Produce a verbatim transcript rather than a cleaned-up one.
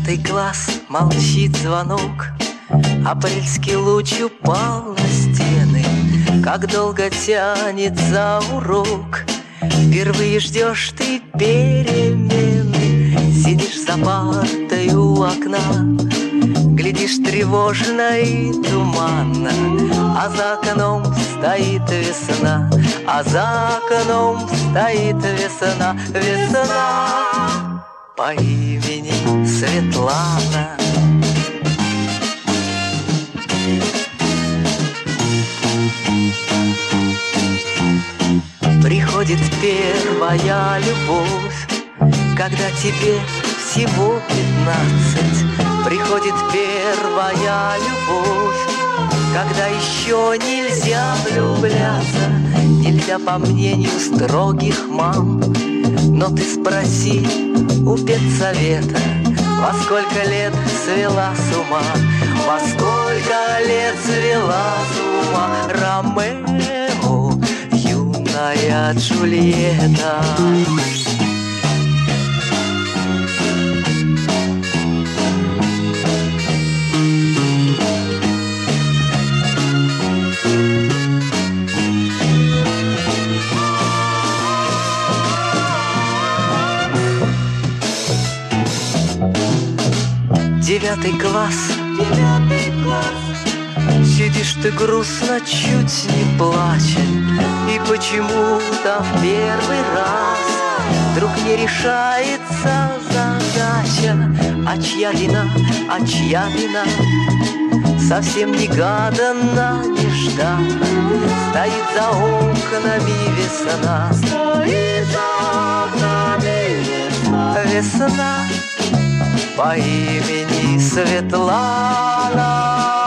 Девятый класс, молчит звонок, апрельский луч упал на стены. Как долго тянется урок, впервые ждешь ты перемены. Сидишь за партой у окна, глядишь тревожно и туманно, а за окном стоит весна, а за окном стоит весна, весна по имени Светлана. Приходит первая любовь, когда тебе всего пятнадцать. Приходит первая любовь, когда еще нельзя влюбляться. Нельзя, по мнению строгих мам, но ты спроси у педсовета, во сколько лет свела с ума, во сколько лет свела с ума Ромео, юная Джульетта. Девятый класс, девятый класс, сидишь ты грустно, чуть не плача, и почему-то в первый раз вдруг не решается задача. А чья вина, а чья вина, совсем негаданно, нежданно стоит за окнами весна, стоит за окнами весна, весна по имени Светлана.